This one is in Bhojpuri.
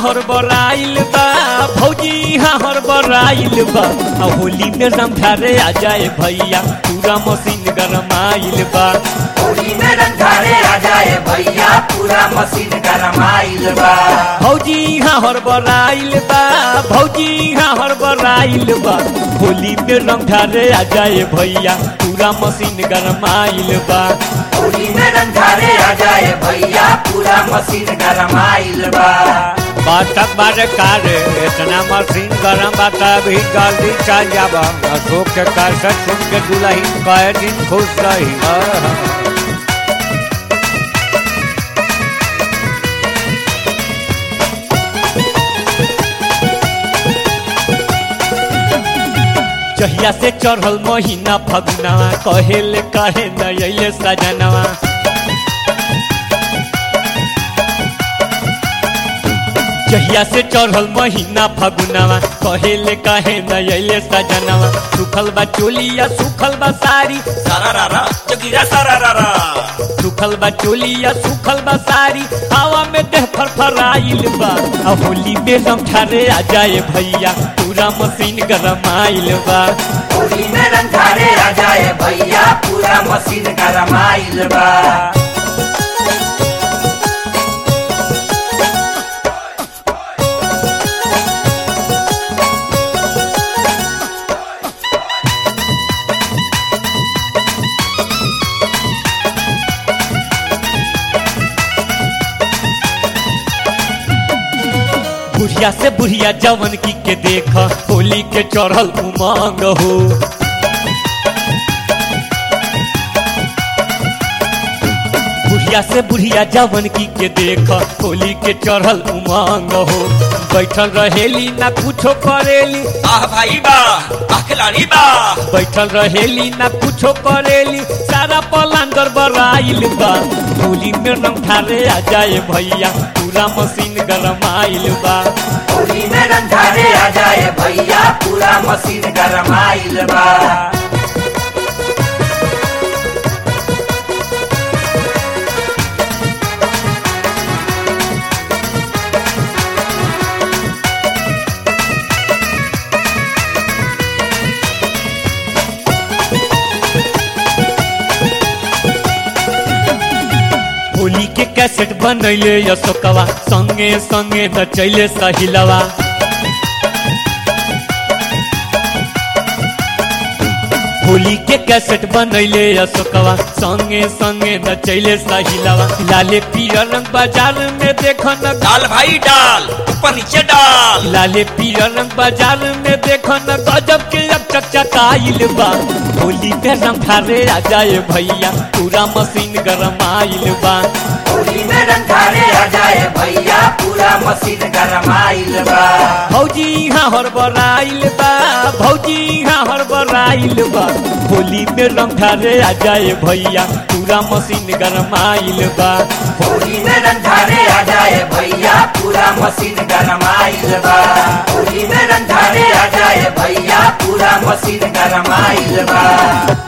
हर बराइल बा भौजी यहाँ हर बराइल बा आ होली में रंग ढारे आ जाए भैया पूरा मशीन गरमाइल बा होली में रंग ढारे आ जाए भैया पूरा मशीन गरमाइल बा भौजी यहाँ हर बराइल बा भौजी यहाँ हर बराइल बा होली में रंग ढारे आ जाए भैया पूरा मशीन गरमाइल बा होली में रंग ढारे आ जाए भैया पूरा मशीन गरमाइल बा बात बारे कार इतना मशीन गरम बात अभी जल्दी चल जाब अशोक के कार से सुन के दुल्हन कहे दिन खुश रही जहिया से चढ़ल महीना फगुनवा कहेले कहे नये सजनवा जहिया से चढ़ल महीना फगुनवा कहेले कहे नये सजनवा सुखल बा चोलिया सुखल बा साड़ी सारा चकीरा सारा सुखल बा चोलिया सुखल बा साड़ी हवा में देह फरफराइल बा आ होली में रंग ढारे आ जाए भैया पूरा मशीन गरमाइल बा होली में रंग ढारे आ जाए भैया पूरा मशीन गरमाइल बा बुढ़िया से बुढ़िया जवन की के देख होली के चढ़ल उमंग हो बुढ़िया से बुढ़िया जवन की के देख होली के चढ़ल उमंग हो बैठल रहेली ना कुछो करेली आह भाई बा खिलाड़ी बा बैठल रहेली ना कुछो करेली सारा पलांगर बराइल बा होली में रंग ढारे आ जाए भैया पूरा मशीन गरमाइल बा होली में रंग ढारे आ जाए भैया पूरा मशीन गरमाइल बा होली के कैसेट बनैले अशोकवा संगे संगे नचैले सहिलवा होली के कैसेट बनैले अशोकवा संगे संगे नचैले सहिलवा लाले पियर रंग बाजार में देखो न डाल भाई डाल ऊपर नीचे डाल लाले पियर रंग बाजार में देखो न गजब के अब चकचकाइल बा होली में रंग ढारे आ जाए भैया पूरा मशीन गरमाइल बा होली में रंग ढारे आ जाए भैया पूरा मशीन गरमाइल बा भौजी यहाँ हर बराइल बा भौजी यहाँ हर बराइल बा होली में रंग ढारे आ जाए भैया पूरा मशीन गरमाइल बा होली में रंग ढारे आ जाए भैया पूरा मशीन गरमाइल बा होली में रंग ढारे आ जाए भैया पूरा मशीन गरमाइल बा।